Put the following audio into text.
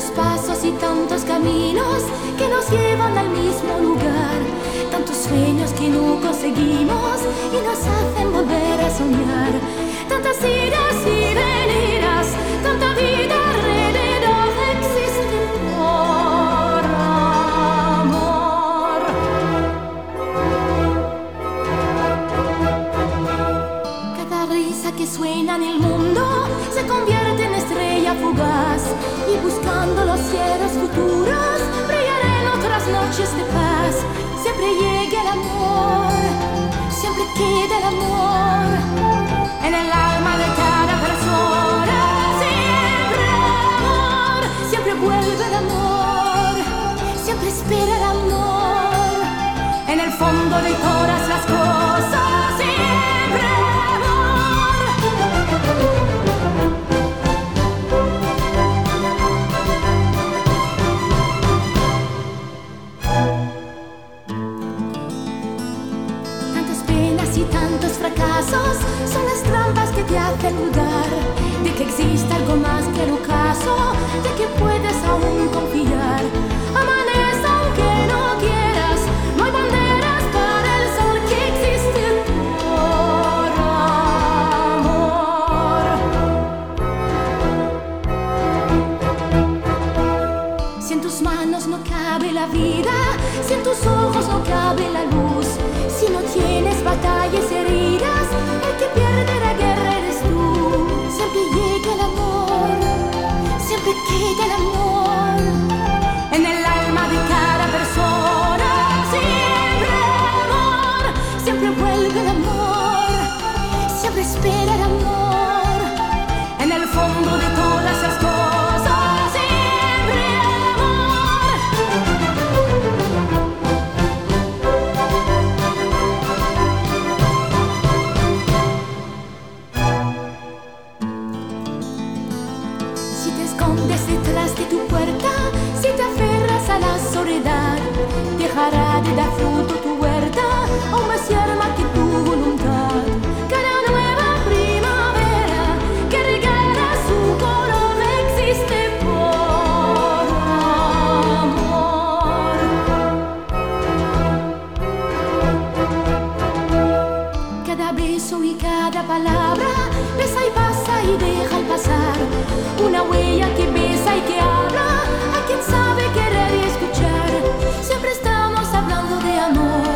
Tantos pasos y tantos caminos que nos llevan al mismo lugar. Tantos sueños que no conseguimos y nos hacen volver a soñar. Tantas idas y venidas, tanta vida alrededor existe por amor. Cada risa que suena en el mundo se convierte en estrella fugaz, y buscando los cielos futuros brillarán otras noches de paz. Siempre llega el amor, siempre queda el amor en el alma de cada persona. Siempre amor, siempre vuelve el amor, siempre espera el amor en el fondo de todas las cosas. Siempre amor. Tantas penas y tantos fracasos son las trampas que te hacen dudar de que existe algo más que el ocaso, de que puedes aún confiar. Amanece aunque no quieras, no hay banderas para el sol que existe por amor. Si en tus manos no cabe la vida, si en tus ojos no cabe la luz, si no tienes batallas heridas, el que pierde la guerra eres tú. Siempre llega el amor, siempre queda el amor en el alma de cada persona. Siempre amor, siempre vuelve el amor, siempre espera el amor en el fondo de todas las cosas. Siempre amor. Si te escondes detrás de tu puerta, si te aferras a la soledad, dejará de dar fruto tu huerta, aún más yerma que tu voluntad. Cada nueva primavera que regala su color existe por amor. Cada beso y cada palabra besa y pasa y deja al pasar. Una huella que besa y que habla a quien sabe querer y escuchar. Siempre estamos hablando de amor.